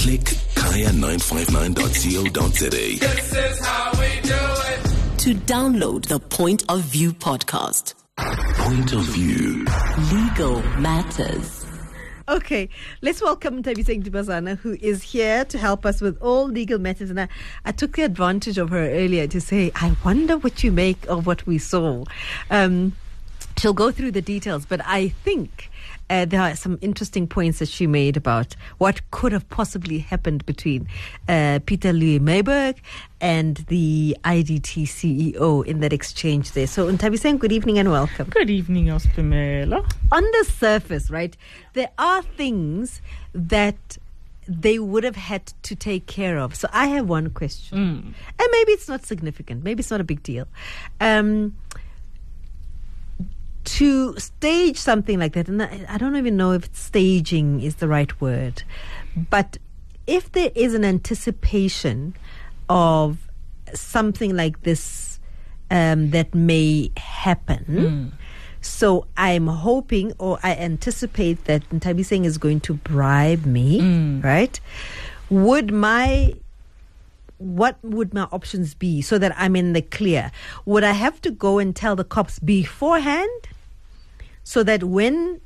Click kaya959.co.za. This is how we do it. To download the Point of View podcast. Point of View. Legal matters. Okay, let's welcome Thabiseng Dibazana, who is here to help us with all legal matters. And I took the advantage of her earlier to say, I wonder what you make of what we saw. She'll go through the details, but I think there are some interesting points that she made about what could have possibly happened between Peter Louis Mayberg and the IDT CEO in that exchange there. So, Thabiseng, good evening and welcome. Good evening, Ospimela. On the surface, right, there are things that they would have had to take care of. So I have one question. And maybe it's not significant. Maybe it's not a big deal. To stage something like that, and I don't even know if staging is the right word, but if there is an anticipation of something like this that may happen, so I'm hoping or I anticipate that Thabiseng is going to bribe me, right? What would my options be so that I'm in the clear? Would I have to go and tell the cops beforehand so that when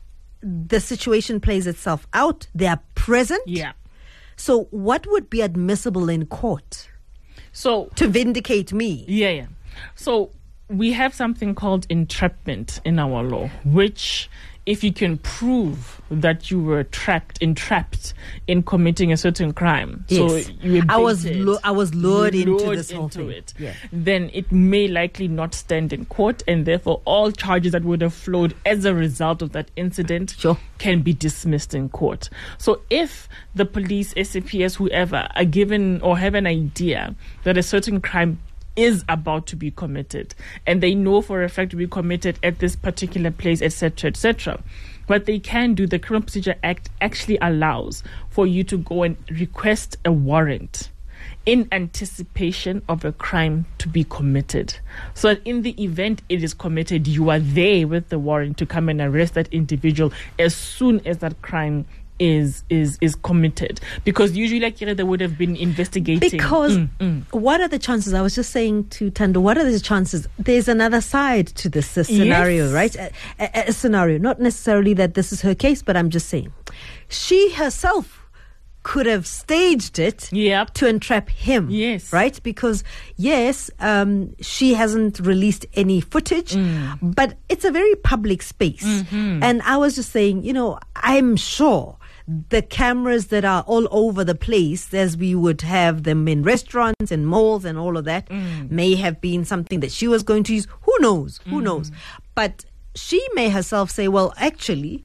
the situation plays itself out, they are present? Yeah. So what would be admissible in court So, to vindicate me? yeah. So, we have something called entrapment in our law, which if you can prove that you were entrapped in committing a certain crime, Yes. so you I was abetted, lured you into lured this whole into thing. it, Yeah. then it may likely not stand in court, and therefore all charges that would have flowed as a result of that incident Sure. can be dismissed in court. So if the police, SAPS, whoever, are given or have an idea that a certain crime is about to be committed, and they know for a fact to be committed at this particular place, etc., what they can do, the Criminal Procedure Act actually allows for you to go and request a warrant in anticipation of a crime to be committed. So that in the event it is committed, you are there with the warrant to come and arrest that individual as soon as that crime is committed, because usually, like, they would have been investigating. Because what are the chances? I was just saying to Tando, what are the chances? There's another side to this scenario, Yes. right? A scenario, not necessarily that this is her case, but I'm just saying she herself could have staged it Yep. to entrap him. Yes. Right? Because, yes, she hasn't released any footage, but it's a very public space. And I was just saying, I'm sure the cameras that are all over the place, as we would have them in restaurants and malls and all of that, may have been something that she was going to use. Who knows? Who knows? But she may herself say, well, actually,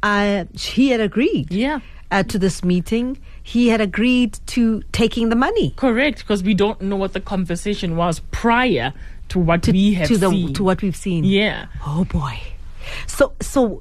he had agreed. Yeah. To this meeting, he had agreed to taking the money. Correct, because we don't know what the conversation was prior to what we have seen. To what we've seen. Yeah. Oh boy. So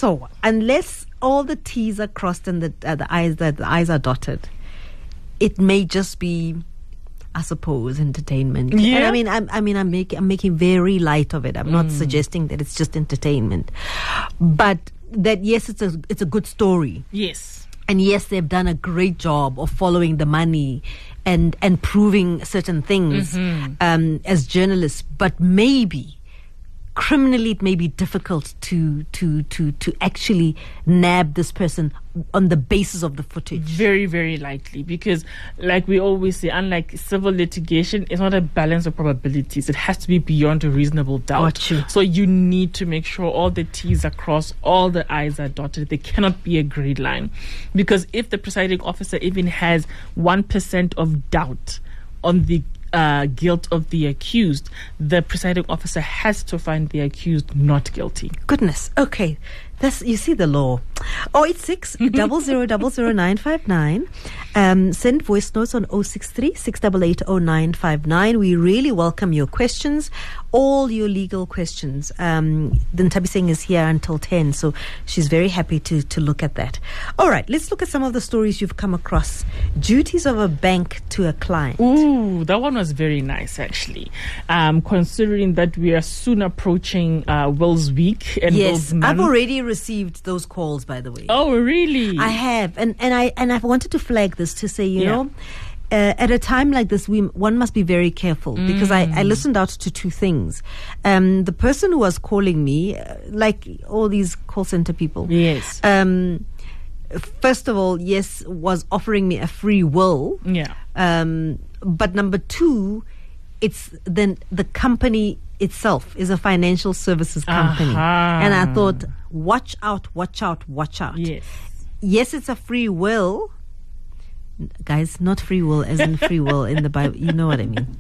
unless all the T's are crossed and the I's are dotted, it may just be, I suppose, entertainment. Yeah. And I'm making very light of it. I'm not suggesting that it's just entertainment, but that yes, it's a good story. Yes. And yes, they've done a great job of following the money and proving certain things as journalists. But maybe criminally, it may be difficult to actually nab this person on the basis of the footage. Very, very likely, because like we always say, unlike civil litigation, it's not a balance of probabilities. It has to be beyond a reasonable doubt. Got you. So you need to make sure all the T's are crossed, all the I's are dotted. There cannot be a gray line, because if the presiding officer even has 1% of doubt on the guilt of the accused, the presiding officer has to find the accused not guilty. Goodness. Okay. You see the law. 086 000959. Send voice notes on 063 688 0959. We really welcome your questions, all your legal questions. Thabiseng is here until 10, so she's very happy to look at that. All right, let's look at some of the stories you've come across. Duties of a bank to a client. Ooh, that one was very nice, actually. Considering that we are soon approaching Wills Week and Yes, Wills Month. I've already received those calls, by the way. Oh, really? I have, and I've wanted to flag this to say, you know, at a time like this, one must be very careful because I listened out to two things. The person who was calling me, like all these call center people, yes. First of all, yes, was offering me a free will. Yeah. But number two, it's then the company itself is a financial services company. And I thought, watch out. Yes. Yes, it's a free will. Guys, not free will as in free will in the Bible. You know what I mean.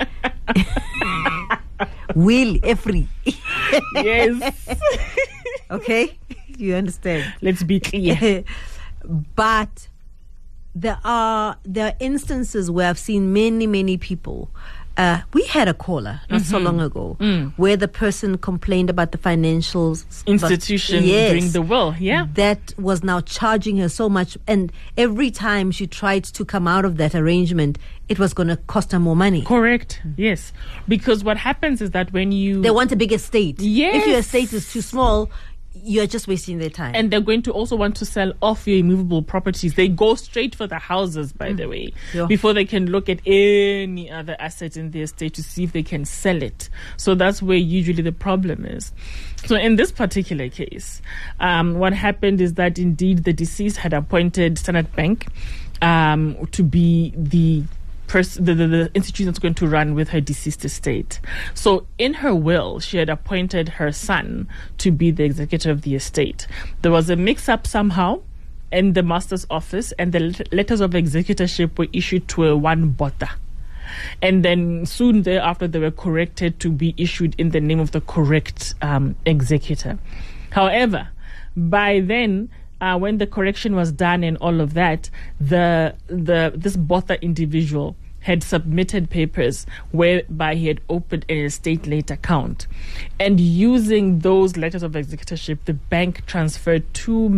Will, free. Yes. Okay? You understand? Let's be clear. But there are instances where I've seen many people. We had a caller not so long ago where the person complained about the financial institution doing the will. Yeah, that was now charging her so much, and every time she tried to come out of that arrangement, it was going to cost her more money. Correct. Yes, because what happens is that when they want a big estate. Yes. If your estate is too small, you're just wasting their time. And they're going to also want to sell off your immovable properties. They go straight for the houses, by the way, before they can look at any other asset in the estate to see if they can sell it. So that's where usually the problem is. So in this particular case, what happened is that indeed the deceased had appointed Standard Bank to be the institution that's going to run with her deceased estate. So in her will, she had appointed her son to be the executor of the estate. There was a mix-up somehow in the master's office, and the letters of executorship were issued to a one Botha. And then soon thereafter, they were corrected to be issued in the name of the correct executor. However, by then, when the correction was done and all of that, this Botha individual had submitted papers whereby he had opened an estate late account, and using those letters of executorship, the bank transferred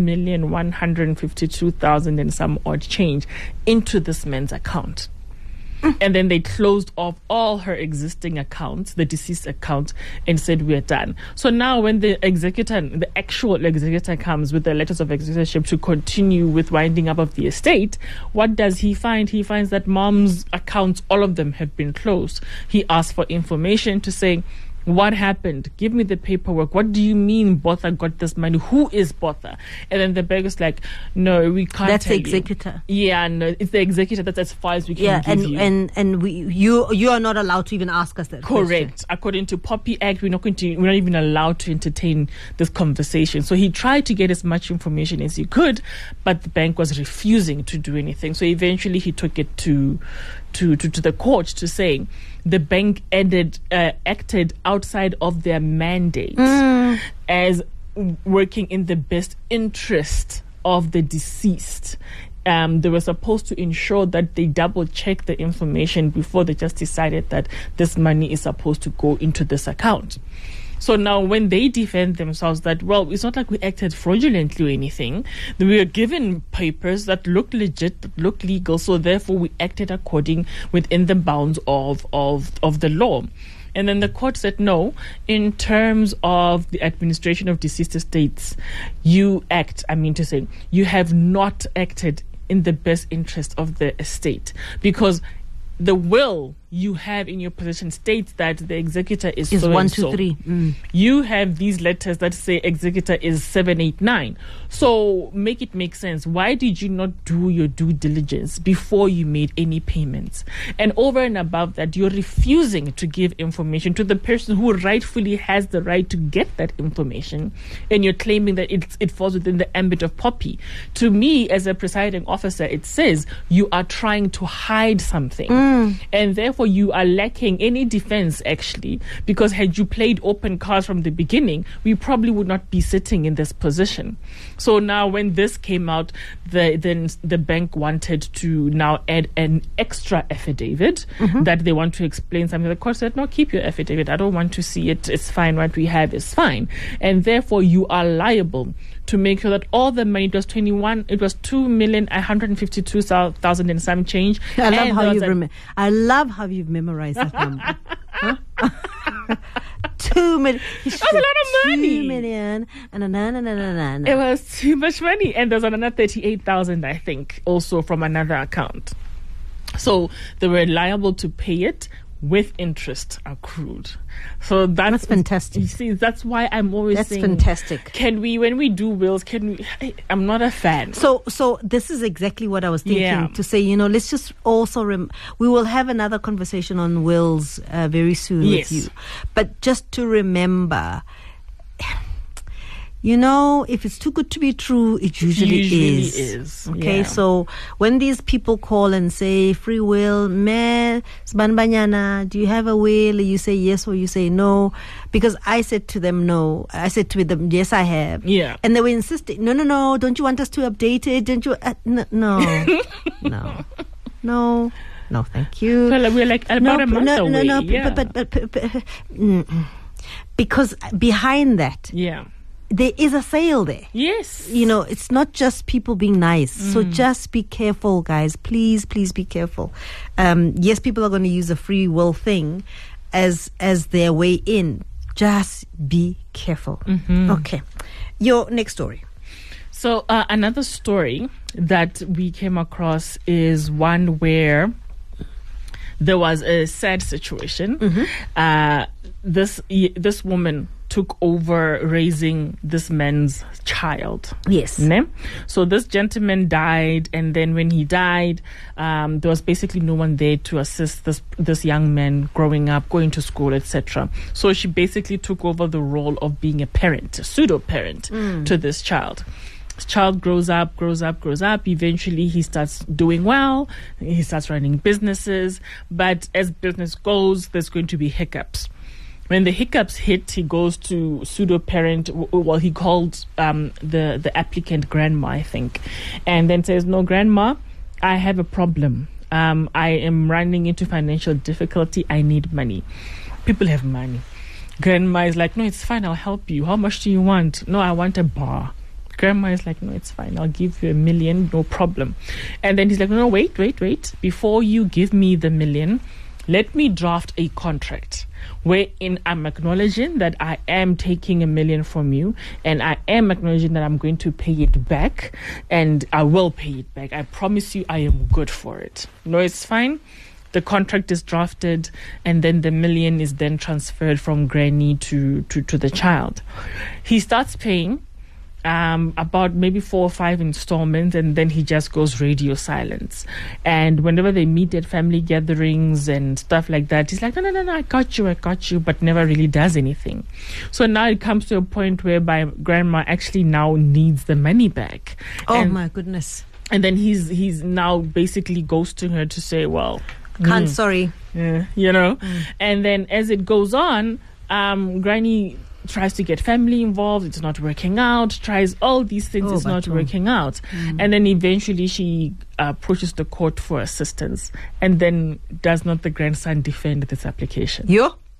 2,152,000 and some odd change into this man's account. And then they closed off all her existing accounts, the deceased account, and said, we're done. So now when the actual executor comes with the letters of executorship to continue with winding up of the estate, what does he find? He finds that mom's accounts, all of them have been closed. He asks for information to say, what happened? Give me the paperwork. What do you mean Botha got this money? Who is Botha? And then the bank is like, no, we can't. That's tell the executor. You. Yeah, no, it's the executor. That's as far as we can give you. And you are not allowed to even ask us that. Correct. Question. According to Poppy Act, we're not even allowed to entertain this conversation. So he tried to get as much information as he could, but the bank was refusing to do anything. So eventually he took it to the court to say the bank acted outside of their mandate as working in the best interest of the deceased. They were supposed to ensure that they double check the information before they just decided that this money is supposed to go into this account. So now when they defend themselves that, well, it's not like we acted fraudulently or anything. We were given papers that looked legit, that looked legal, so therefore we acted within the bounds of the law. And then the court said, no, in terms of the administration of deceased estates, you have not acted in the best interest of the estate, because the will you have in your possession states that the executor is so 1, and 2, so. 3. You have these letters that say executor is 789. So make it make sense. Why did you not do your due diligence before you made any payments? And over and above that, you're refusing to give information to the person who rightfully has the right to get that information, and you're claiming that it falls within the ambit of Poppy. To me, as a presiding officer, it says you are trying to hide something, and therefore you are lacking any defense, actually, because had you played open cards from the beginning, we probably would not be sitting in this position. So now when this came out, then the bank wanted to now add an extra affidavit that they want to explain something. The court said, no, keep your affidavit. I don't want to see it. It's fine. What we have is fine. And therefore you are liable to make sure that all the money, it was 2,152,000 and some change. I love how you've memorized that number. 2 million. That's a lot of money. 2 million. It was too much money. And there's another 38,000, I think, also from another account. So they were liable to pay it with interest accrued. So that's fantastic. You see, that's why I'm always saying, fantastic. Can we, when we do wills, I'm not a fan. So this is exactly what I was thinking to say, let's just also, we will have another conversation on wills very soon with you. But just to remember, if it's too good to be true, it usually is. Okay, so when these people call and say, free will, Sbanbanyana, do you have a will? You say yes or you say no. Because I said to them, no. I said to them, yes, I have. Yeah. And they were insisting, no, don't you want us to update it? Don't you? No. No, thank you. Well, we're like about a month away. But because behind that, there is a sale there. Yes. It's not just people being nice. So just be careful, guys. Please be careful. Yes, people are going to use the free will thing as their way in. Just be careful. Okay. Your next story. So another story that we came across is one where there was a sad situation. This woman took over raising this man's child. Yes. So this gentleman died, and then when he died, there was basically no one there to assist this young man growing up, going to school, etc. So she basically took over the role of being a parent, a pseudo-parent to this child. This child grows up. Eventually, he starts doing well. He starts running businesses. But as business goes, there's going to be hiccups. When the hiccups hit, he goes to pseudo-parent. Well, he called the applicant grandma, I think, and then says, "No, grandma, I have a problem. I am running into financial difficulty. I need money." People have money. Grandma is like, "No, it's fine. I'll help you. How much do you want?" "No, I want a bar." Grandma is like, "No, it's fine. I'll give you $1 million, no problem." And then he's like, "No, wait. Before you give me the $1 million, let me draft a contract wherein I'm acknowledging that I am taking $1 million from you, and I am acknowledging that I'm going to pay it back, and I will pay it back. I promise you I am good for it." No, it's fine. The contract is drafted, and then the $1 million is then transferred from granny to the child. He starts paying about maybe 4 or 5 installments, and then he just goes radio silence. And whenever they meet at family gatherings and stuff like that, he's like, no, I got you, but never really does anything. So now it comes to a point whereby grandma actually now needs the money back. My goodness. And then he's now basically ghosting her to say, well, sorry. And then as it goes on, granny tries to get family involved. It's not working out. Tries all these things. It's not working out. And then eventually she approaches the court for assistance. And then does not the grandson defend this application?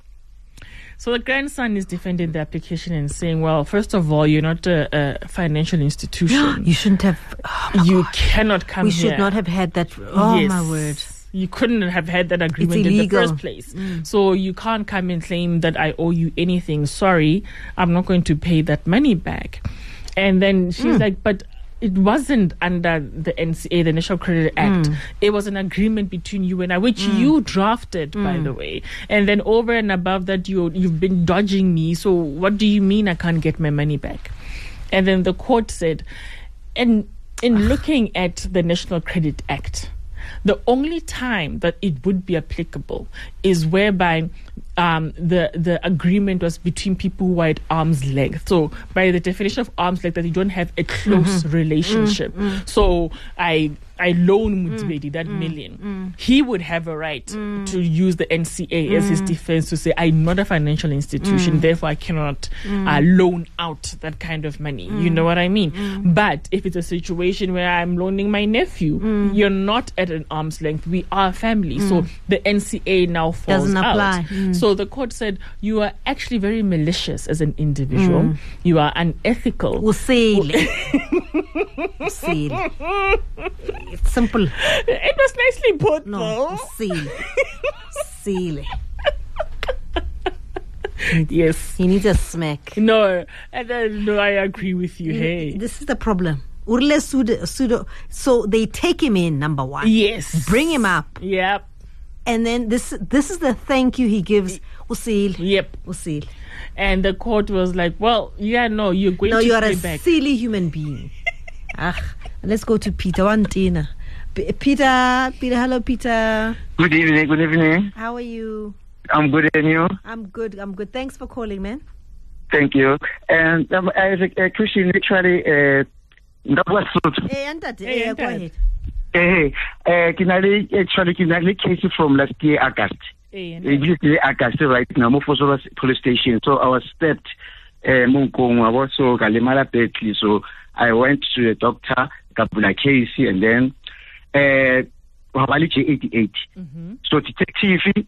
So the grandson is defending the application and saying, well, first of all, you're not a financial institution. You shouldn't have. You cannot come here. We should not have had that. My word. You couldn't have had that agreement in the first place. So you can't come and claim that I owe you anything. Sorry, I'm not going to pay that money back. And then she's like, but it wasn't under the NCA, the National Credit Act. It was an agreement between you and I, which you drafted, by the way. And then over and above that, you've been dodging me. So what do you mean I can't get my money back? And then the court said, in looking at the National Credit Act, the only time that it would be applicable is whereby the agreement was between people who are at arm's length. So by the definition of arm's length, that you don't have a close relationship. So I loan Mutsbedi that $1 million. He would have a right to use the NCA as his defense to say, I'm not a financial institution, therefore I cannot loan out that kind of money. You know what I mean? But if it's a situation where I'm loaning my nephew, you're not at an arm's length. We are family. So the NCA now falls doesn't apply. out. So the court said, you are actually very malicious as an individual. You are unethical. Usile. It's simple. It was nicely put, though. Seal. Yes. He needs a smack. No, and then, no, I agree with you. Hey. This is the problem. Urle Sudo. So they take him in, number one. Yes. Bring him up. Yep. And then this is the thank you he gives. Usil. Yep. Usil. And the court was like, well, yeah, no, you're going No, to you are pay a back. silly human being. Let's go to Peter. Wantina. Peter, hello, Peter. Good evening. How are you? I'm good, and you? I'm good. Thanks for calling, man. Thank you. And I have a question, literally, that was Hey, Hey, go ahead. can I case from last year, August? August, right now, Mofosora police station. So I was stabbed, Munkong, I was so Galimala Betli. So I went to a doctor, Kabula Casey, and then, Havali 88. So detective,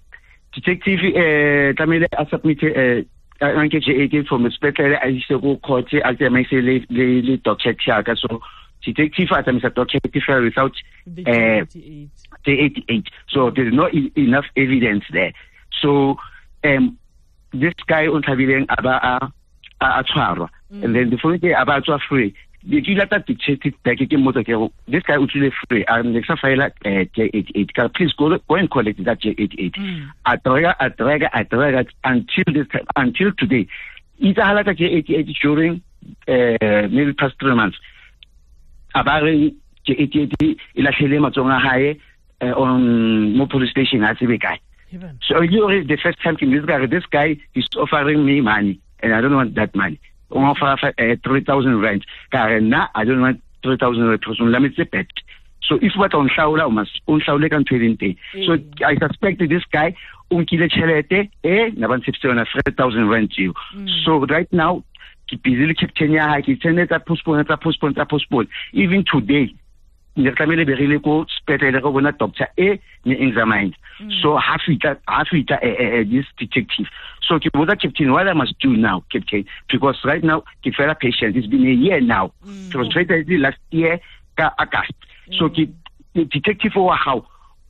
I submitted, I get 88 from the special, I used to go court, I say, doctor, so detective, I Mr. Doctor, without, the 88. So there's not enough evidence there. So, this guy on Tavilen Aba and then the following day about free. Did you let that detective take it in this guy would really free and next file J88. Please go and collect that J88. I drag it until this time, until today. It's a halata J88 during maybe past 3 months. About J88 in a Shelema Zonga High on no police station as a guy. So you already the first time this guy is offering me money and I don't want that money. Offer 3,000 rand. Now I don't want 3,000 rand. Let me say that. So if what on Shaula must on Shaula can trade. So I suspect this guy unkile chelete naban 3,000 rand to you. So right now keep busy keep 10 years keep 10 postpone. Even today. Nirtamele berile ko spetele go bona doctor ni examined. So half this detective. So Captain, what I must do now, Captain, because right now the fellow patient it's been a year now. It was treated last year August. So the detective or how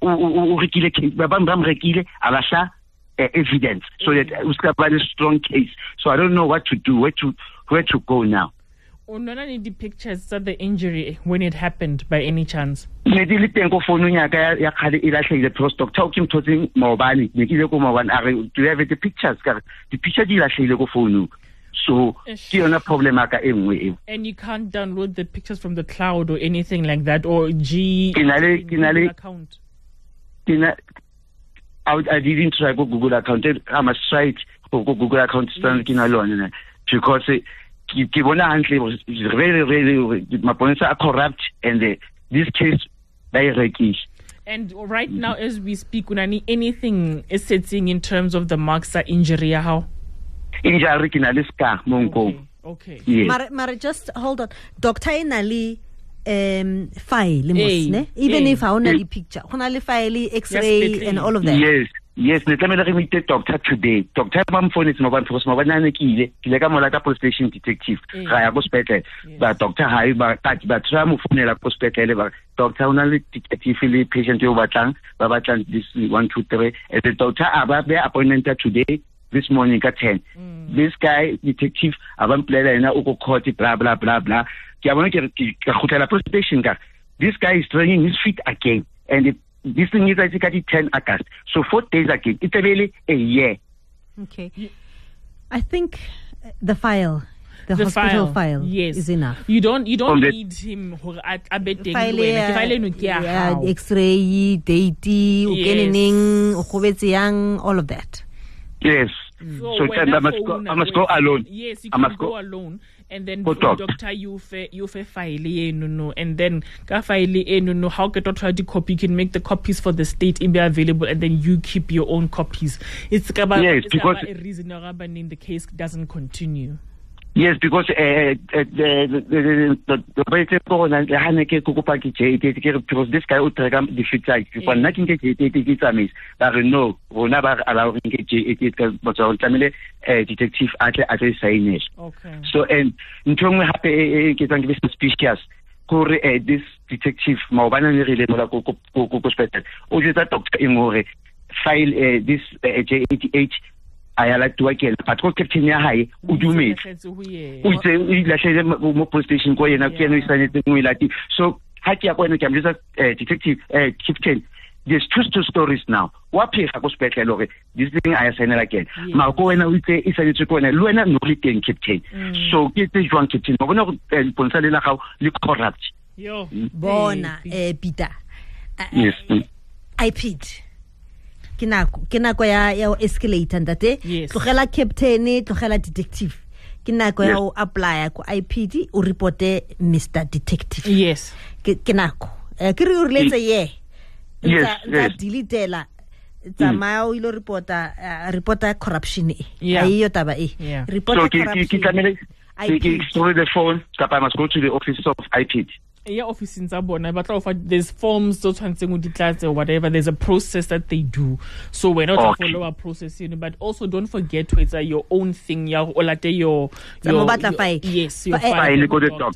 evidence. So that it was quite a strong case. So I don't know what to do, where to go now. No need the pictures of the injury when it happened by any chance. Do you have the pictures? The picture so problem. And you can't download the pictures from the cloud or anything like that or account. I didn't try Google account. I must try it for Google account because really, my points are corrupt and this case very. And right now, as we speak, anything is setting in terms of the Marksa injury, how? Injury in Aliska, Monko. Okay. Yes. Mara, just hold on. Dr. Inali file, even if I only picture, only file, X-ray, and all of that. Yes, the time I meet the doctor today. Doctor phone is mobile for small banana key, like a Molaka police station detective. I was better, but Doctor High, but Tram of Funela Pospet, Doctor only detective patient over time, Babatan this 1, 2, 3, and the doctor about their appointment today, this morning at 10. This guy, detective, Avan Player, and Oko Court, blah, blah, blah, blah. This guy is training his feet again, and this thing is I think 10 August. So 4 days again. It's really a year. Okay. I think the hospital file yes, is enough. You don't need him X-ray, date, all of that. Yes. So I must go alone. Yes, you can go alone. And then doctor you file no, and then ka file no how get try to copy, you can make the copies for the state and be available, and then you keep your own copies. It's about because a reason the case doesn't continue. Yes, because because this guy would take the future. For nothing that no, will never allow detective at saying. Okay. So and in terms of happy suspicious. This detective Mobana really or just that doctor in file this J88 I like to work but go captain ya hae o dumetse o itse o ilahlele mo police station go yena ke no isanetse mo ilati. So ha ke ya go I'm just detective captain. There's two stories now. What pay go special hore this thing I sign again. Ma go wena o itse isanetse go wena le wena no le teng captain. So ke tse jwang captain mo bona go pontsha le la gago le corrupt. Yo bona Peter. Yes. IPD. Ke nako ya escalator ntate. Tlogela captain, tlogela detective. Ke nako ya o apply ko IPD o reporte Mr Detective. Yes. Ke nako. Ke re o relate ye. Yes. Delete tsamaya o ilo reporta corruption e. Ayo taba e. Reporta corruption. So ke through the phone, I must go to the office of IPD. Yeah, office in Zabona, but there's forms, or whatever. There's a process that they do. So we're not to follow a process, but also don't forget to it's your own thing. Yes, your file.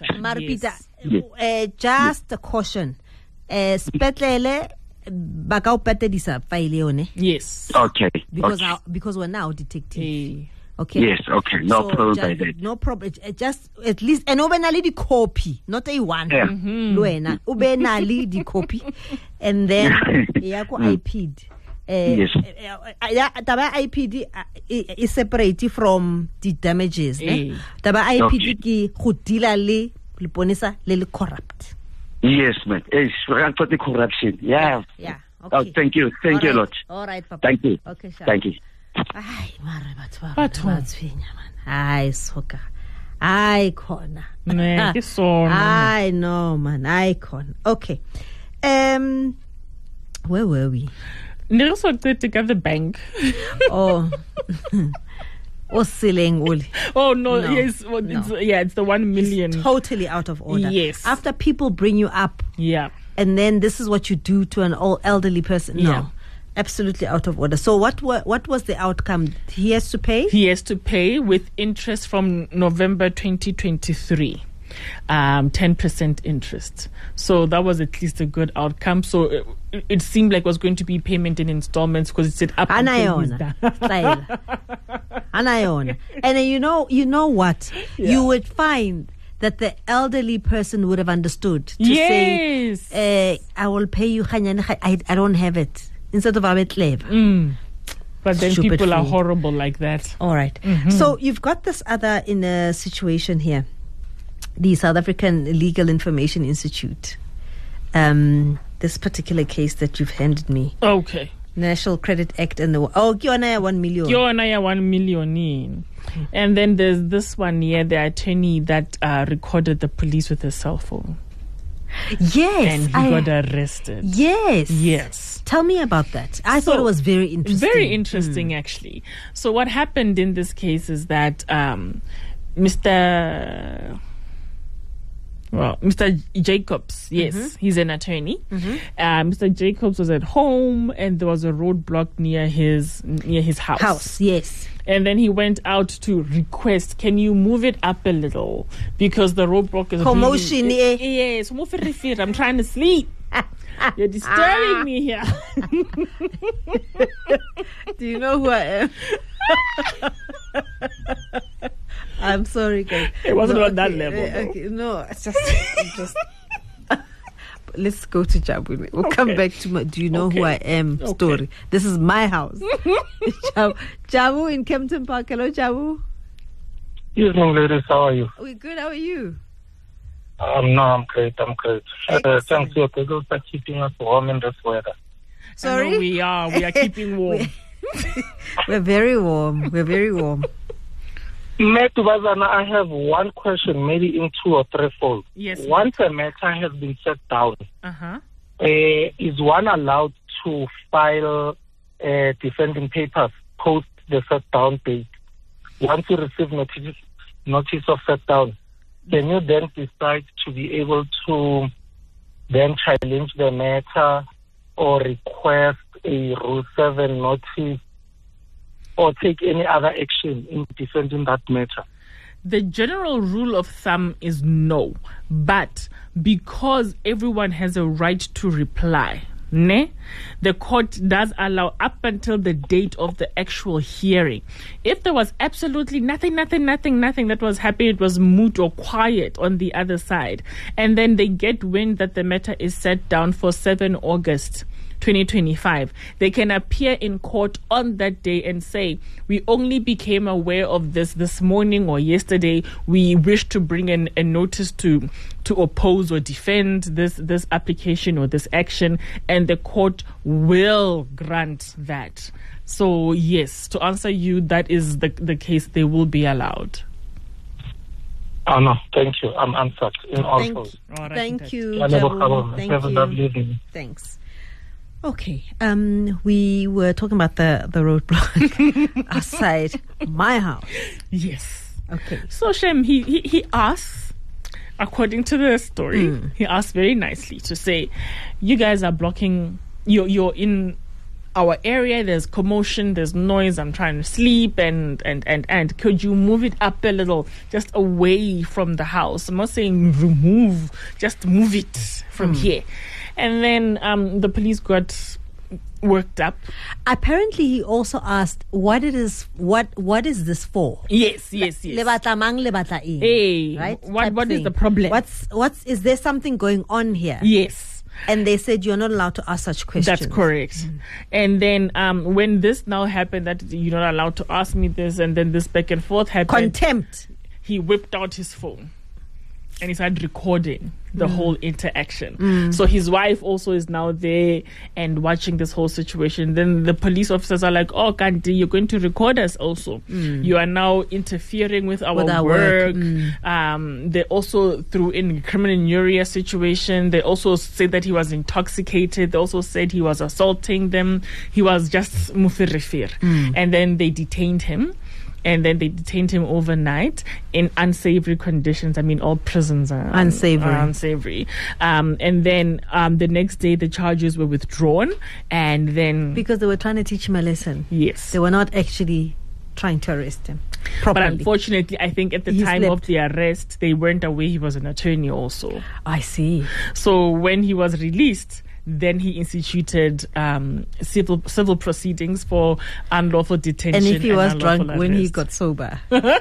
Just a caution. Spetlele baka upatedisa file yone. Yes. Okay. Because we're now detective. Okay. Yes, okay. No problem by that. No problem. Just at least and obenali the copy, not a one. Luena. Obenali the copy. And then yako IPD. Yes. Taba IPD is separate from the damages. Taba IPD ki go deala le ponisa le corrupt. Yes, man. It's for the corruption. Yeah. Okay. Oh, thank you. Thank you a lot. All right, Papa. Thank you. Okay, sure. Thank you. Ay, mara batho man. Ay, soka. Ay, khona. Ne, ke sona. Ay, no man. Ay, khona. Okay. Where were we? Ne so take at the bank. Oh. Oh no, yes, well, no. It's the 1 million. It's totally out of order. Yes. After people bring you up. Yeah. And then this is what you do to an old elderly person. No. Yeah. Absolutely out of order. So what was the outcome? He has to pay? He has to pay with interest from November 2023. 10% interest. So that was at least a good outcome. So it seemed like it was going to be payment in installments because it said up until he's done. And you know what? Yeah. You would find that the elderly person would have understood to say, I will pay you, I don't have it. Instead of But then people fool. are horrible like that. All right. So you've got this other in a situation here. The South African Legal Information Institute. This particular case that you've handed me. Okay. National Credit Act and the Kionaya 1 million. Kionaya 1 million. And then there's this one here, the attorney that recorded the police with his cell phone. Yes. And he got arrested. Yes. Tell me about that. I thought it was very interesting. Very interesting, actually. So what happened in this case is that Mr. Jacobs, yes, he's an attorney. Mr. Jacobs was at home, and there was a roadblock near his house. Yes. And then he went out to request, can you move it up a little? Because the roadblock is commotion. Yes, I'm trying to sleep. You're disturbing me here. Do you know who I am? I'm sorry, guys. It wasn't on that level. Okay, no, it's just. Let's go to Jabu. We'll come back to my "Do you know who I am" story. This is my house. Jabu in Kempton Park. Hello, Jabu. Yes, ladies. How are you? We're good. How are you? No, I'm great. Thanks you for keeping us warm in this weather. Sorry, we are keeping warm. We're very warm. Matt Bazana, I have one question, maybe in 2 or 3 folds. Yes. Once a matter has been set down, is one allowed to file defending papers post the set down date? Once you receive notice of set down, can you then decide to be able to then challenge the matter or request a Rule 7 notice or take any other action in defending that matter? The general rule of thumb is no. But because everyone has a right to reply, the court does allow up until the date of the actual hearing. If there was absolutely nothing that was happening, it was moot or quiet on the other side, and then they get wind that the matter is set down for 7 August 2025, they can appear in court on that day and say, we only became aware of this morning or yesterday. We wish to bring in a notice to oppose or defend this application or this action, and the court will grant that. So yes, to answer you, that is the case. They will be allowed. Oh no, thank you. I'm answered in all ways. Thank you. Have a lovely evening. Thanks. Okay, we were talking about the roadblock outside my house. Yes. Okay. So Shem, he asks, according to the story, he asked very nicely to say, you guys are blocking, you're in our area, there's commotion, there's noise, I'm trying to sleep, and could you move it up a little, just away from the house? I'm not saying remove, just move it from here. And then the police got worked up. Apparently, he also asked, "What is this for?" Yes. Lebata mang, lebata ing. Hey, right? What is the problem? Is there something going on here? Yes. And they said you're not allowed to ask such questions. That's correct. And then when this now happened, that you're not allowed to ask me this, and then this back and forth happened. Contempt. He whipped out his phone and he started recording the whole interaction. So his wife also is now there and watching this whole situation. Then the police officers are like, oh, Kanti, you're going to record us also. You are now interfering with our work. They also threw in criminal injury situation. They also said that he was intoxicated. They also said he was assaulting them. He was just mufirifir. And then they detained him. And then they detained him overnight in unsavory conditions. I mean, all prisons are unsavory. And then the next day, the charges were withdrawn. And then... because they were trying to teach him a lesson. Yes. They were not actually trying to arrest him properly. But unfortunately, I think at the time of the arrest, they weren't aware he was an attorney also. I see. So when he was released... then he instituted civil proceedings for unlawful detention. And if he was drunk arrest. when he got sober.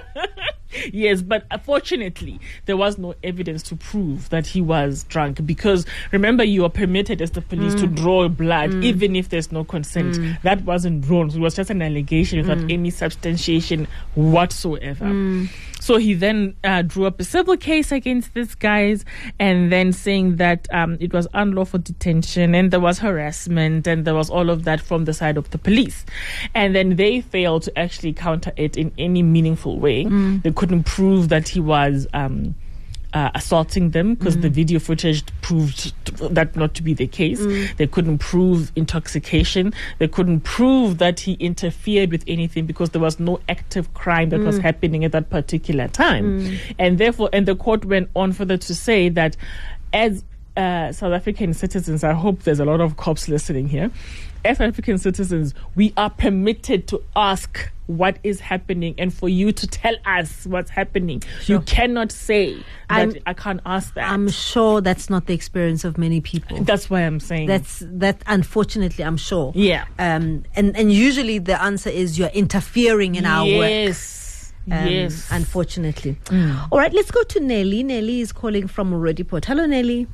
Yes, but unfortunately, there was no evidence to prove that he was drunk, because remember, you are permitted as the police to draw blood even if there's no consent. That wasn't drawn. It was just an allegation without any substantiation whatsoever. So he then drew up a civil case against these guys, and then saying that it was unlawful detention and there was harassment and there was all of that from the side of the police. And then they failed to actually counter it in any meaningful way. They couldn't prove that he was assaulting them, because the video footage proved that not to be the case. They couldn't prove intoxication. They couldn't prove that he interfered with anything, because there was no active crime that was happening at that particular time. And therefore, and the court went on further to say that as South African citizens, I hope there's a lot of cops listening here, as South African citizens, we are permitted to ask what is happening and for you to tell us what's happening. Sure. You cannot say that I can't ask that. I'm sure that's not the experience of many people. That's why I'm saying. That unfortunately, I'm sure. Yeah. And usually the answer is you're interfering in our work. Yes. Yes. Unfortunately. All right, let's go to Nelly. Nelly is calling from Roodepoort. Hello, Nelly.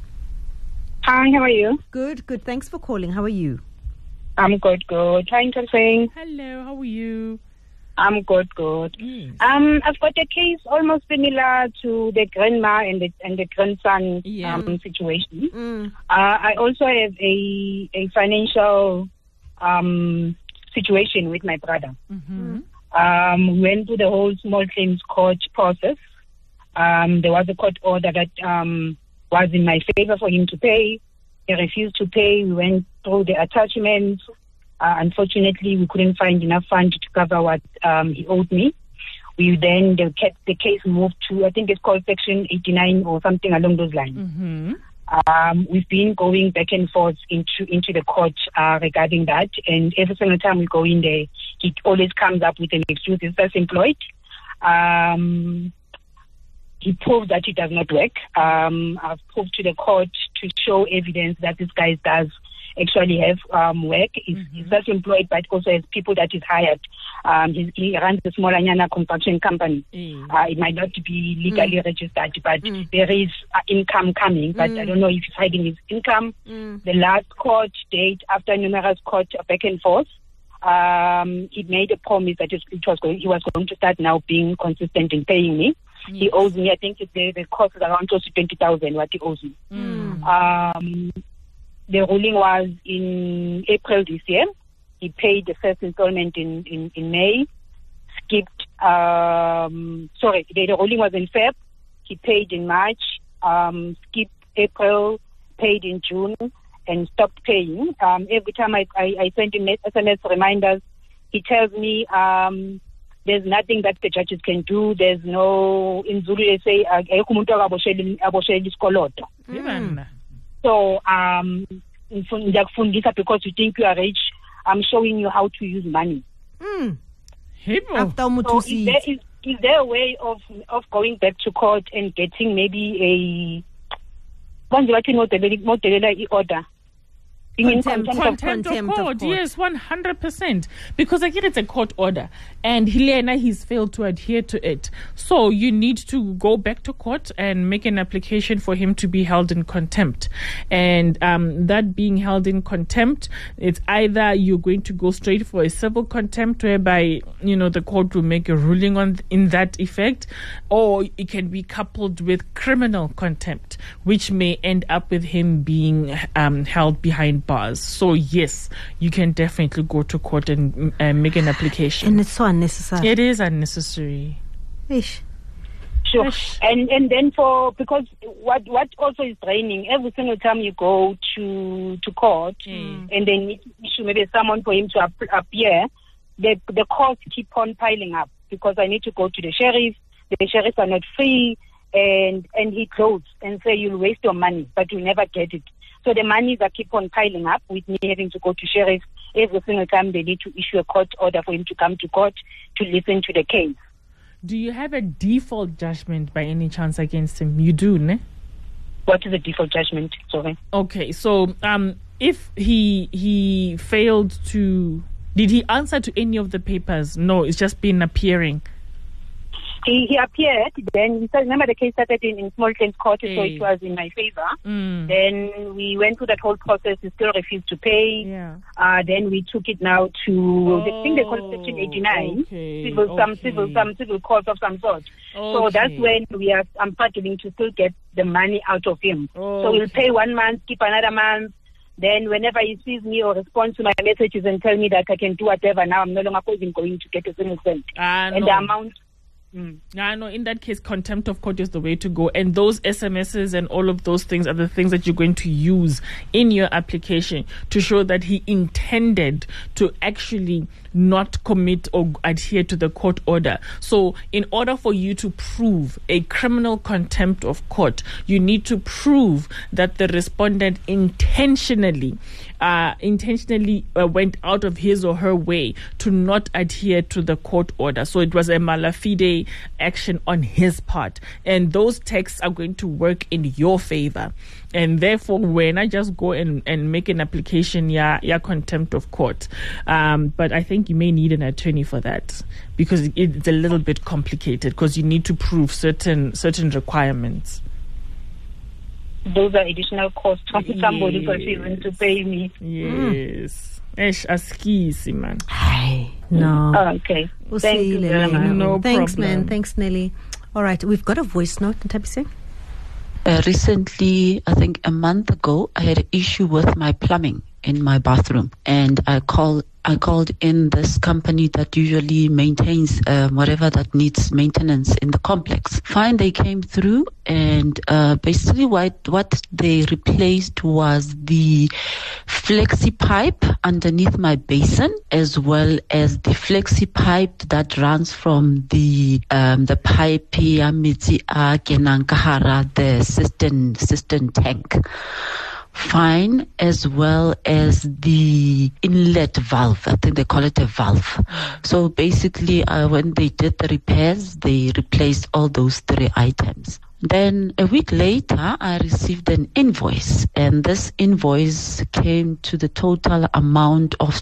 Hi, how are you? Good. Thanks for calling. How are you? I'm good. Hi, Interesting. Hello, how are you? I'm good. Yes. I've got a case almost similar to the grandma and the grandson situation. I also have a financial situation with my brother. We went through the whole small claims court process. There was a court order that was in my favor for him to pay. He refused to pay. We went through the attachments. Unfortunately, we couldn't find enough funds to cover what he owed me. We then the case moved to, I think it's called Section 89 or something along those lines. We've been going back and forth into the court regarding that, and every single time we go in there, he always comes up with an excuse. He's self-employed. He proved that it does not work. I've proved to the court to show evidence that this guy does actually have work. He's self-employed, but also has people that is hired. He runs a small Anyana construction company. It might not be legally registered, but there is income coming. But I don't know if he's hiding his income. The last court date, after numerous court back and forth, he made a promise that he was going to start now being consistent in paying me. Yes. He owes me, I think the cost is around close to 20,000 what he owes me. The ruling was in April this year. He paid the first installment in May. The ruling was in Feb. He paid in March. Skipped April, paid in June, and stopped paying. Every time I send him SMS reminders, he tells me there's nothing that the judges can do. There's no, in Zulu they say, so, because you think you are rich, I'm showing you how to use money. So is there a way of going back to court and getting maybe a order? Contempt of court. Yes, 100%. Because again, it's a court order, and he's failed to adhere to it. So you need to go back to court and make an application for him to be held in contempt. And that being held in contempt, it's either you're going to go straight for a civil contempt, whereby the court will make a ruling in that effect, or it can be coupled with criminal contempt, which may end up with him being held behind bars. So yes, you can definitely go to court and make an application. And it's so unnecessary. It is unnecessary. Ish. Sure. And then because what also is draining, every single time you go to court and they need to issue maybe someone for him to appear, the costs keep on piling up, because I need to go to the sheriff. The sheriffs are not free, and he closes and say you'll waste your money, but you'll never get it. So the monies that keep on piling up, with me having to go to sheriff every single time they need to issue a court order for him to come to court to listen to the case. Do you have a default judgment by any chance against him? You do, ne? What is a default judgment? Sorry. Okay, so if he failed to... Did he answer to any of the papers? No, it's just been appearing. He appeared, then remember the case started in small claims court, so it was in my favor. Then we went through that whole process. He still refused to pay. Then we took it now to the thing they call Section 89, civil court of some sort. So that's when I'm struggling to still get the money out of him. So we'll pay 1 month, keep another month. Then whenever he sees me or responds to my messages and tell me that I can do whatever, now I'm no longer even going to get a single cent. And the amount... I know, in that case, contempt of court is the way to go. And those SMSs and all of those things are the things that you're going to use in your application to show that he intended to actually not commit or adhere to the court order. So in order for you to prove a criminal contempt of court, you need to prove that the respondent intentionally went out of his or her way to not adhere to the court order. So it was a malafide action on his part. And those texts are going to work in your favor. And therefore, when I just go and make an application, contempt of court. But I think you may need an attorney for that, because it's a little bit complicated, because you need to prove certain requirements. Those are additional costs from somebody for even to pay me. Yes. Askisi, man. No. Okay. We'll Thank see you you very later. much. No Thanks, problem. man. Thanks, Nelly. All right. We've got a voice note. Tabise? Recently, I think a month ago, I had an issue with my plumbing in my bathroom, and I called in this company that usually maintains whatever that needs maintenance in the complex. Fine, they came through, and basically what they replaced was the flexi pipe underneath my basin, as well as the flexi pipe that runs from the pipe the cistern tank. Fine, as well as the inlet valve. I think they call it a valve. So basically, when they did the repairs, they replaced all those 3 items. Then a week later, I received an invoice, and this invoice came to the total amount of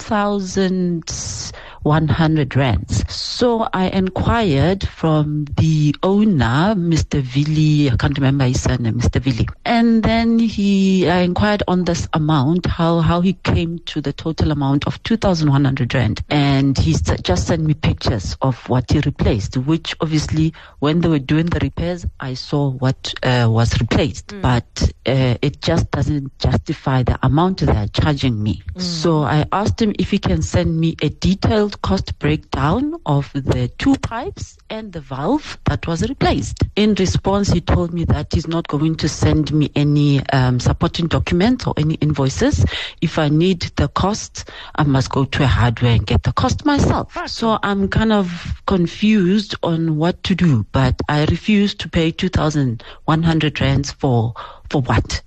2,100 rands. So I inquired from the owner, Mr. Vili, I can't remember his surname, Mr. Vili. And then I inquired on this amount, how he came to the total amount of 2,100 rand. And he just sent me pictures of what he replaced, which obviously when they were doing the repairs, I saw what was replaced, but it just doesn't justify the amount they are charging me. So I asked him if he can send me a detailed cost breakdown of the 2 pipes and the valve that was replaced. In response, he told me that he's not going to send me any supporting documents or any invoices. If I need the cost, I must go to a hardware and get the cost myself. So I'm kind of confused on what to do, but I refuse to pay 2,100 rands for what?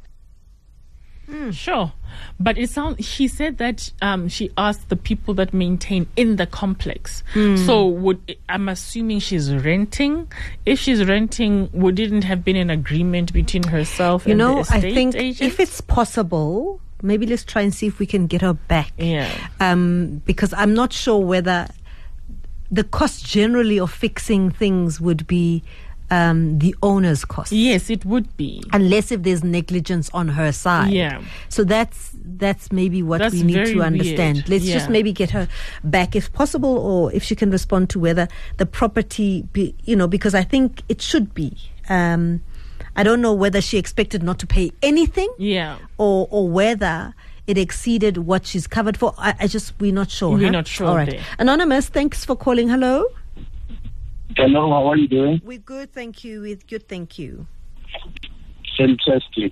Sure. But she said that she asked the people that maintain in the complex. So I'm assuming she's renting. If she's renting, would it have been an agreement between herself and the estate I think agent? if it's possible, maybe let's try and see if we can get her back. Yeah. Because I'm not sure whether the cost generally of fixing things would be the owner's cost. Yes, it would be. Unless if there's negligence on her side. Yeah. So that's maybe what we need to understand. Weird. Let's just maybe get her back if possible, or if she can respond to whether the property because I think it should be. I don't know whether she expected not to pay anything. Yeah. Or whether it exceeded what she's covered for. We're not sure. We're not sure. All right. There. Anonymous, thanks for calling. Hello. Hello, how are you doing? We're good, thank you. Thank you. Fantastic.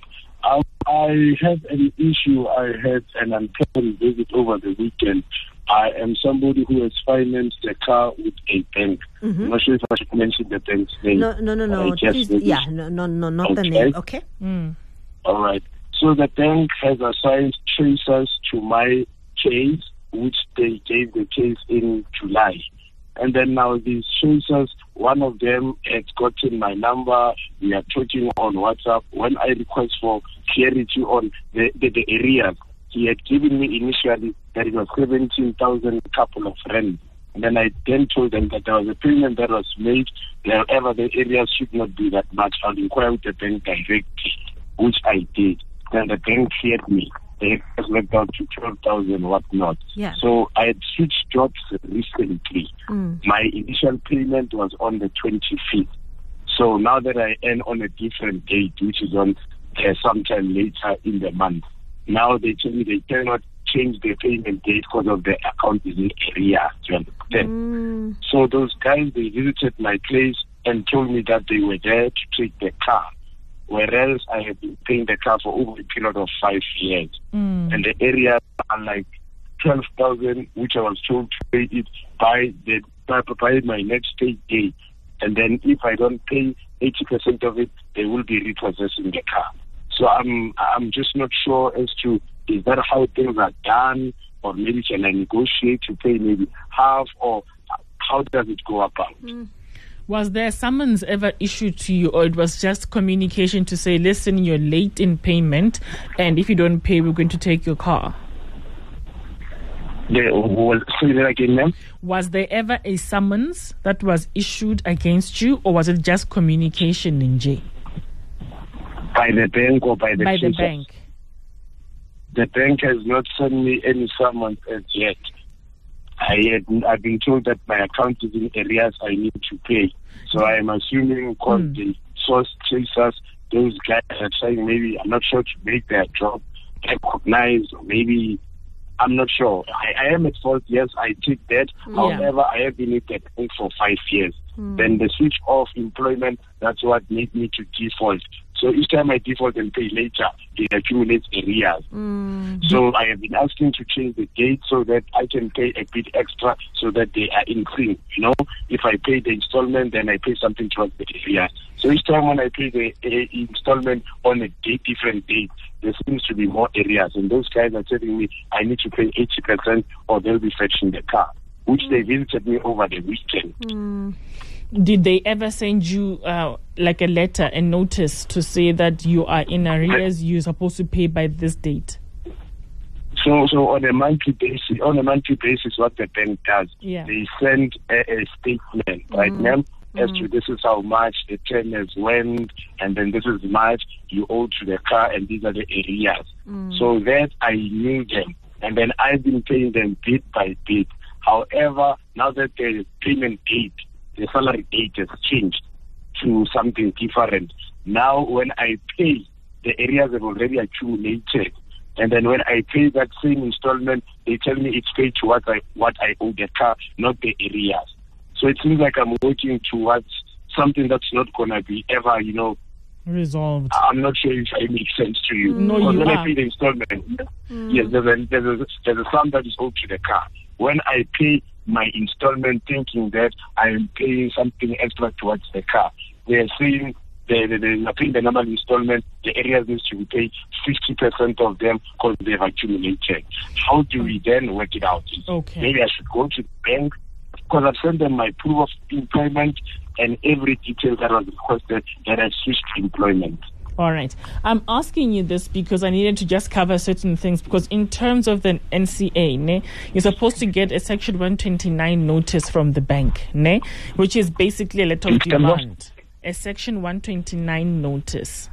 I have an issue. I had an unplanned visit over the weekend. I am somebody who has financed a car with a bank. I'm not sure if I should mention the bank's name. No. Please, not the name. Okay. All right. So the bank has assigned tracers to my case, which they gave the case in July. And then now these tracers, one of them had gotten my number. We are talking on WhatsApp. When I request for clarity on the areas, he had given me initially that it was 17,000 couple of rand. And then I then told them that there was a payment that was made. However, the areas should not be that much. I'll inquire with the bank directly, which I did. Then the bank cleared me. They just went down to 12,000, whatnot. Yeah. So I had switched jobs recently. My initial payment was on the 25th. So now that I earn on a different date, which is on sometime later in the month, now they tell me they cannot change the payment date because of the account is in area. So those guys, they visited my place and told me that they were there to take the car. Whereas I have been paying the car for over a period of 5 years. And the areas are like 12,000, which I was told to pay it by my next pay date. And then if I don't pay 80% of it, they will be repossessing the car. So I'm just not sure as to, is that how things are done, or maybe can I negotiate to pay maybe half, or how does it go about? Was there summons ever issued to you, or it was just communication to say, listen, you're late in payment, and if you don't pay, we're going to take your car? Say that again, ma'am? Was there ever a summons that was issued against you, or was it just communication in J? By the bank or by the By the bank. The bank has not sent me any summons as yet. I've been told that my account is in areas I need to pay. So I am assuming because the source tracers, those guys are saying maybe, I'm not sure, to make their job recognized, or maybe, I'm not sure. I am at fault, yes, I take that. However, I have been at that bank for 5 years. Then the switch off employment, that's what made me to default. So each time I default and pay later, it accumulates arrears. So I have been asking to change the date so that I can pay a bit extra so that they are in sync. If I pay the installment, then I pay something towards the arrears. So each time when I pay the installment on a different date, there seems to be more arrears. And those guys are telling me I need to pay 80% or they'll be fetching the car, which they visited me over the weekend. Did they ever send you like a letter, a notice to say that you are in arrears, you're supposed to pay by this date? So on a monthly basis, what the bank does, they send a statement, right, ma'am, as to this is how much the term has went, and then this is much you owe to the car, and these are the areas. So that I knew them, and then I've been paying them bit by bit. However, now that the payment date, the salary date has changed to something different. Now when I pay, the areas have already accumulated. And then when I pay that same installment, they tell me it's paid to what I owe the car, not the areas. So it seems like I'm working towards something that's not going to be ever, resolved. I'm not sure if I make sense to you. No, because you when are. I pay the installment, yes, there's a sum that is owed to the car. When I pay my installment thinking that I am paying something extra towards the car, they are saying they're paying the normal installment, the areas needs to pay 50% of them because they've accumulated. How do we then work it out? Okay. Maybe I should go to the bank because I've sent them my proof of employment and every detail that was requested that I switched to employment. All right. I'm asking you this because I needed to just cover certain things, because in terms of the NCA, you're supposed to get a Section 129 notice from the bank, which is basically a letter of demand. A Section 129 notice,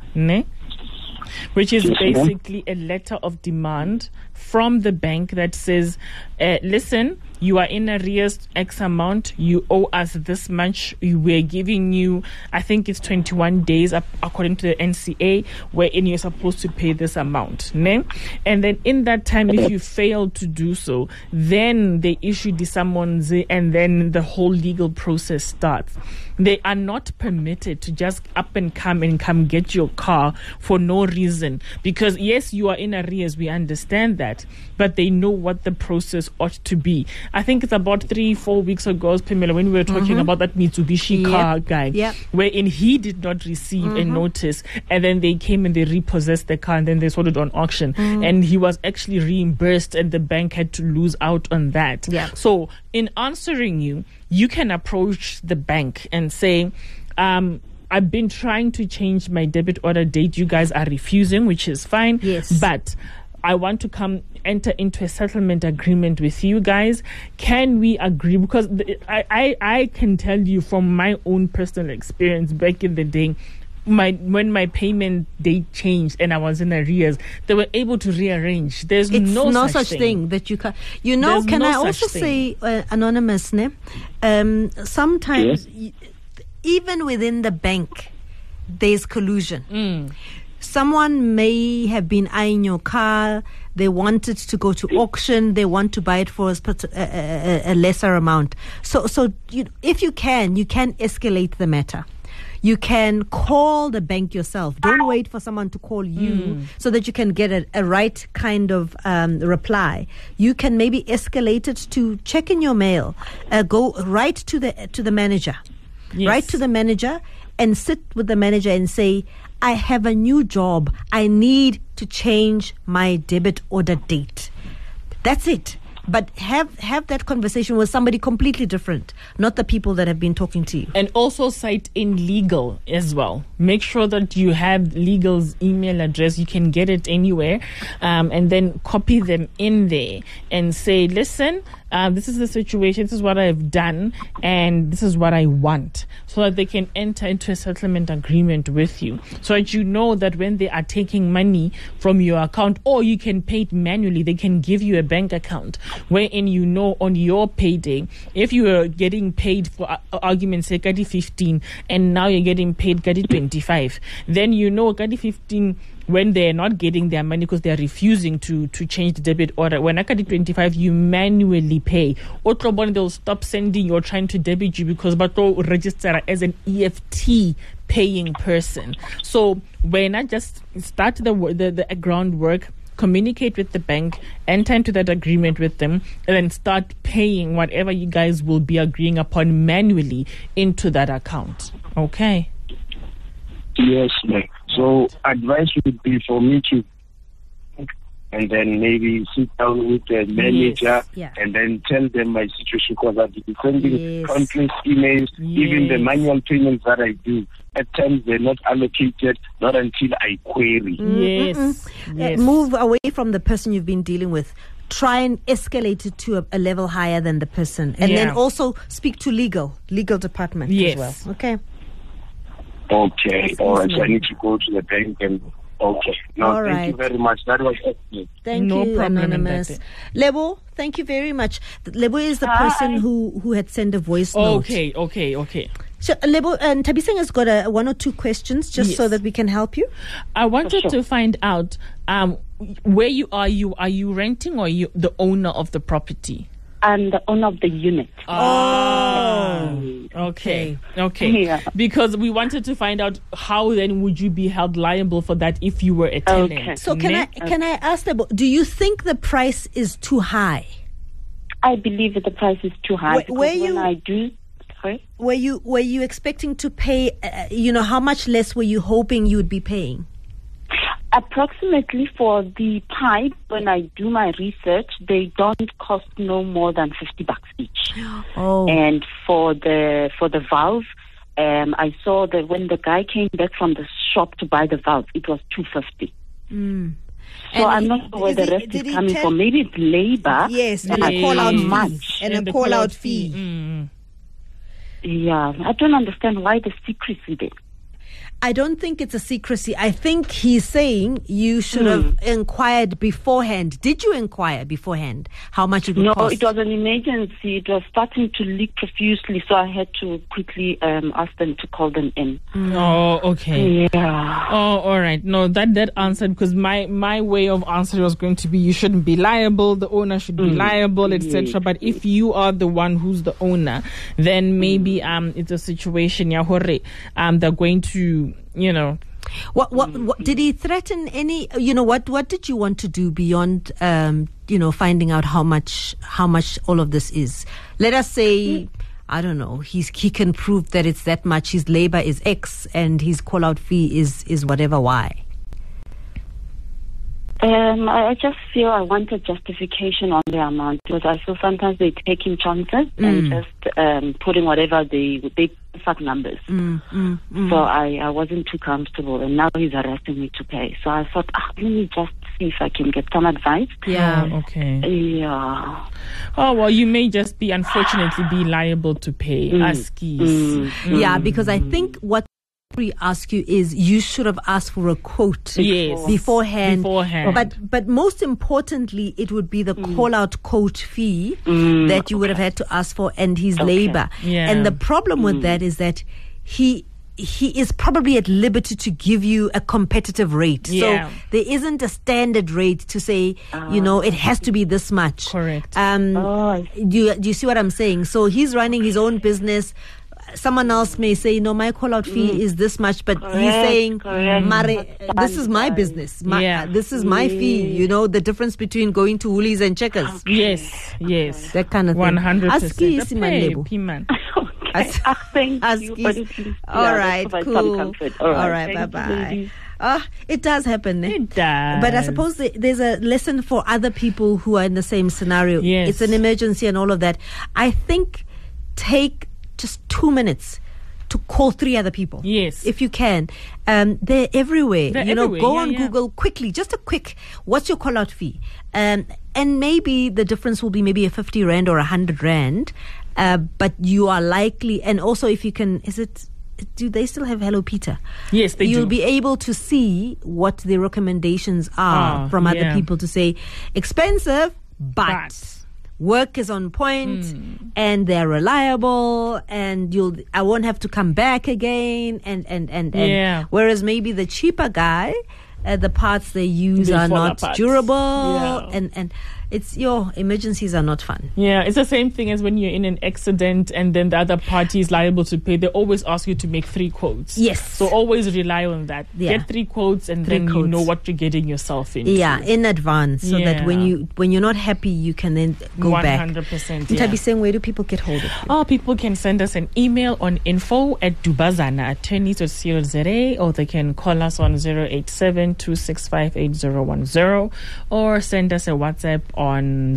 which is basically a letter of demand from the bank that says, listen, you are in arrears X amount, you owe us this much, we're giving you, I think it's 21 days according to the NCA, wherein you're supposed to pay this amount. And then in that time, if you fail to do so, then they issue the summons and then the whole legal process starts. They are not permitted to just up and come get your car for no reason. Because yes, you are in arrears, we understand that, but they know what the process ought to be. I think it's about 3-4 weeks ago, Pamela, when we were talking about that Mitsubishi car guy, wherein he did not receive a notice, and then they came and they repossessed the car, and then they sold it on auction, and he was actually reimbursed, and the bank had to lose out on that. So in answering you, you can approach the bank and say, I've been trying to change my debit order date. You guys are refusing, which is fine. But I want to enter into a settlement agreement with you guys. Can we agree? Because I can tell you from my own personal experience back in the day, when my payment date changed and I was in arrears, they were able to rearrange. There's no such thing that you can. Can I also say, Anonymous, sometimes even within the bank, there's collusion. Someone may have been eyeing your car. They wanted to go to auction. They want to buy it for a lesser amount. So if you can escalate the matter. You can call the bank yourself. Don't wait for someone to call you so that you can get a right kind of reply. You can maybe escalate it to check in your mail. Go right to the manager. Right to the manager and sit with the manager and say, I have a new job. I need to change my debit order date. That's it. But have that conversation with somebody completely different, not the people that have been talking to you. And also cite in legal as well. Make sure that you have legal's email address. You can get it anywhere. And then copy them in there and say, listen, this is the situation, this is what I've done, and this is what I want. So that they can enter into a settlement agreement with you. So that you know that when they are taking money from your account, or you can pay it manually, they can give you a bank account wherein you know on your payday, if you are getting paid for argument's sake, 15, and now you're getting paid 25, then you know 15 when they're not getting their money because they're refusing to change the debit order. When I get 25, you manually pay. They'll stop sending or trying to debit you because but they'll register as an EFT paying person. So when I just start the groundwork, communicate with the bank, enter into that agreement with them, and then start paying whatever you guys will be agreeing upon manually into that account. Okay? Yes, ma'am. So advice would be for me to and then maybe sit down with the manager and then tell them my situation, because I've been sending countless emails, even the manual payments that I do. At times they're not allocated, not until I query. Move away from the person you've been dealing with. Try and escalate it to a level higher than the person. And then also speak to legal department as well. Okay. Okay. All right. So I need to go to the bank and... Okay. No, thank you very much. That was excellent. Thank you, Anonymous. Lebo, thank you very much. Lebo is the person who had sent a voice note. Okay. So, Lebo, and Thabiseng has got one or two questions just so that we can help you. I wanted to find out where you are. Are you renting or are you the owner of the property? I'm the owner of the unit. Okay. Yeah. Because we wanted to find out how then would you be held liable for that if you were a tenant. Okay. So can I ask them, do you think the price is too high? I believe that the price is too high. Were you expecting to pay, how much less were you hoping you would be paying? Approximately for the pipe, when I do my research, they don't cost no more than $50 each. And for the valve, I saw that when the guy came back from the shop to buy the valve, it was $250. So and I'm not sure where the rest is coming from. Maybe it's labor. Yes, and a call-out fee. And a call-out fee. Yeah, I don't understand why the secrecy there. I don't think it's a secrecy. I think he's saying you should have inquired beforehand. Did you inquire beforehand how much it would cost? No, it was an emergency. It was starting to leak profusely, so I had to quickly ask them to call them in. Oh, okay. Yeah. Oh, all right. No, that answered, because my way of answering was going to be you shouldn't be liable, the owner should be liable, etc. But if you are the one who's the owner, then maybe it's a situation they're going to, What did he threaten any? What did you want to do beyond finding out how much all of this is? Let us say, I don't know, he can prove that it's that much. His labor is X and his call out fee is whatever Y. I just feel I want a justification on the amount, because I feel sometimes they take in chances and just putting whatever they fuck numbers. So I wasn't too comfortable, and now he's arresting me to pay. So I thought, let me just see if I can get some advice. Yeah. Okay. Yeah. Oh, well, you may just unfortunately be liable to pay ASCIIs. Yeah, because I think what we ask you is you should have asked for a quote beforehand. But most importantly, it would be the call out quote fee that you would have had to ask for, and his labor. And the problem with that is that he is probably at liberty to give you a competitive rate. So there isn't a standard rate to say, it has to be this much. Correct. Do you see what I'm saying? So he's running his own business. Someone else may say, no, my call-out fee is this much, but he's saying, Mare, this is my business. This is my fee. The difference between going to Woolies and Checkers. Yes. That kind of thing. 100%. Thank you. All right, cool. All right, bye-bye. It does happen. It does. But I suppose there's a lesson for other people who are in the same scenario. Yes. It's an emergency and all of that. I think take just 2 minutes to call 3 other people. Yes. If you can. They're everywhere. Go on Google quickly, just a quick, what's your call out fee? And maybe the difference will be maybe a 50 Rand or 100 Rand. But you are likely, and also if you can, do they still have Hello Peter? Yes, they do. You'll be able to see what the recommendations are from other people to say, expensive, but work is on point and they're reliable, and I won't have to come back again, and whereas maybe the cheaper guy, the parts they use are not durable, and it's your emergencies are not fun. Yeah, it's the same thing as when you're in an accident and then the other party is liable to pay. They always ask you to make 3 quotes. Yes. So always rely on that. Yeah. Get 3 quotes and then quotes. you know what you're getting yourself into. Yeah, in advance, so that when you're not happy, you can then go 100%, back. 100%. Tabi saying, where do people get hold of you? Oh, people can send us an email on info@dubazana@attorneys.co.za, or they can call us on 087-265-8010, or send us a WhatsApp on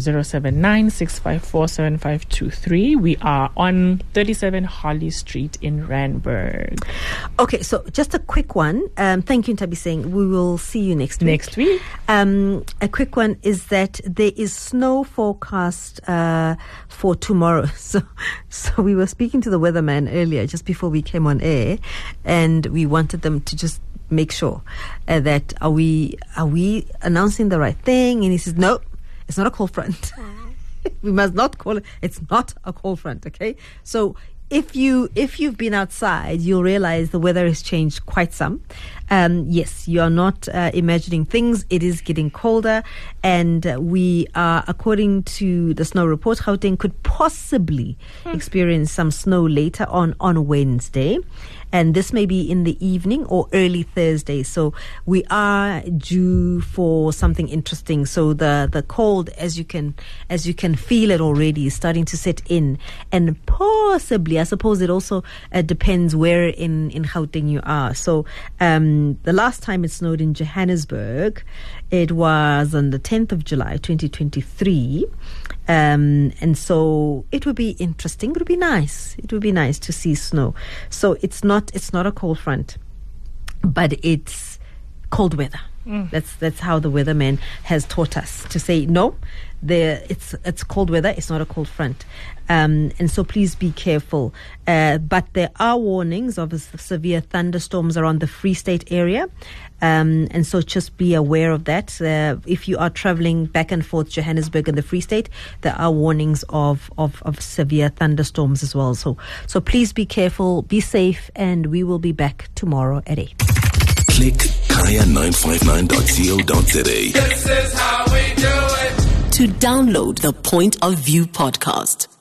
079-654-7523. We are on 37 Harley Street in Randburg. Okay, so just a quick one. Thank you, Tabi saying. We will see you next week. Next week. A quick one is that there is snow forecast for tomorrow. So we were speaking to the weatherman earlier, just before we came on air, and we wanted them to just make sure that are we announcing the right thing? And he says, no, it's not a cold front. We must not call it. It's not a cold front. Okay, so. If you've been outside, you'll realize the weather has changed quite some. Yes, you are not imagining things. It is getting colder, and we are, according to the snow report, Gauteng could possibly experience some snow later on Wednesday. And this may be in the evening or early Thursday. So we are due for something interesting. So the cold, as you can feel it already, is starting to set in. And possibly, I suppose it also depends where in Gauteng you are. So the last time it snowed in Johannesburg, it was on the 10th of July, 2023. And so it would be interesting. It would be nice. It would be nice to see snow. So it's not a cold front, but it's cold weather. That's how the weatherman has taught us to say no. It's cold weather. It's not a cold front, and so please be careful. But there are warnings of severe thunderstorms around the Free State area, and so just be aware of that. If you are traveling back and forth Johannesburg and the Free State, there are warnings of severe thunderstorms as well. So please be careful, be safe, and we will be back tomorrow at 8. Click kaya959.co.za. This is how we do it. To download the Point of View podcast,